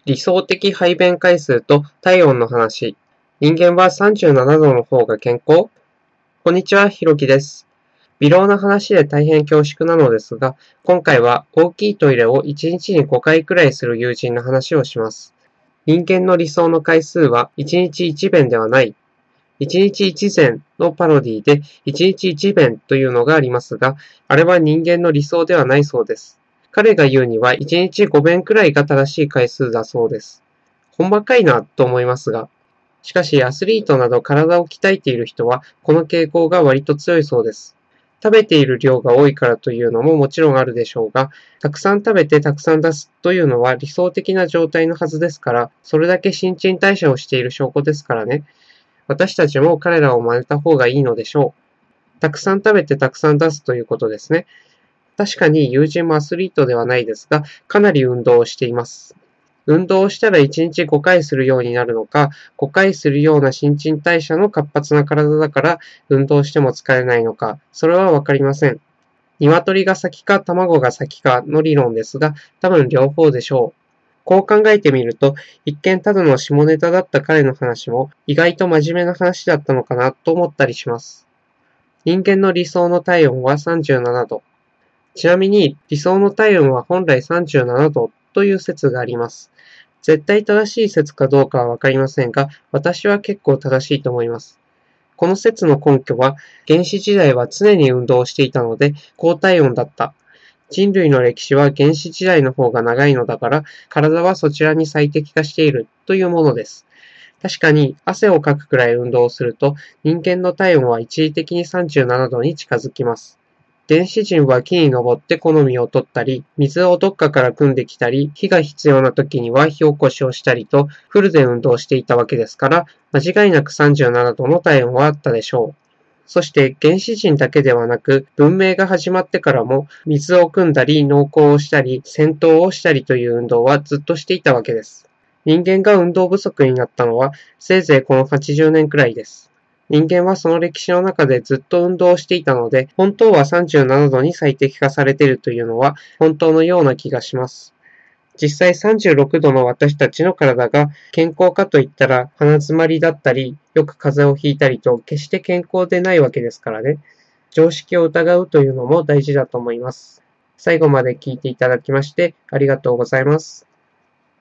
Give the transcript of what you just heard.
理想的排便回数と体温の話。人間は37度の方が健康？こんにちは、ひろきです。微量な話で大変恐縮なのですが、今回は大きいトイレを1日に5回くらいする友人の話をします。人間の理想の回数は1日1便ではない。1日1膳のパロディで1日1便というのがありますが、あれは人間の理想ではないそうです。彼が言うには1日5便くらいが正しい回数だそうです。ほんまかいなと思いますが、しかしアスリートなど体を鍛えている人はこの傾向が割と強いそうです。食べている量が多いからというのももちろんあるでしょうが、たくさん食べてたくさん出すというのは理想的な状態のはずですから、それだけ新陳代謝をしている証拠ですからね。私たちも彼らを真似た方がいいのでしょう。たくさん食べてたくさん出すということですね。確かに友人もアスリートではないですが、かなり運動をしています。運動をしたら1日5回するようになるのか、5回するような新陳代謝の活発な体だから運動しても疲れないのか、それはわかりません。鶏が先か卵が先かの理論ですが、多分両方でしょう。こう考えてみると、一見ただの下ネタだった彼の話も意外と真面目な話だったのかなと思ったりします。人間の理想の体温は37度。ちなみに理想の体温は本来37度という説があります。絶対正しい説かどうかはわかりませんが、私は結構正しいと思います。この説の根拠は、原始時代は常に運動をしていたので、高体温だった。人類の歴史は原始時代の方が長いのだから、体はそちらに最適化しているというものです。確かに、汗をかくくらい運動をすると、人間の体温は一時的に37度に近づきます。原始人は木に登って木の実を取ったり、水をどっかから汲んできたり、火が必要な時には火起こしをしたりと、フルで運動していたわけですから、間違いなく37度の体温はあったでしょう。そして原始人だけではなく、文明が始まってからも、水を汲んだり、農耕をしたり、戦闘をしたりという運動はずっとしていたわけです。人間が運動不足になったのは、せいぜいこの80年くらいです。人間はその歴史の中でずっと運動をしていたので、本当は37度に最適化されているというのは本当のような気がします。実際36度の私たちの体が健康かといったら鼻詰まりだったり、よく風邪をひいたりと決して健康でないわけですからね。常識を疑うというのも大事だと思います。最後まで聞いていただきましてありがとうございます。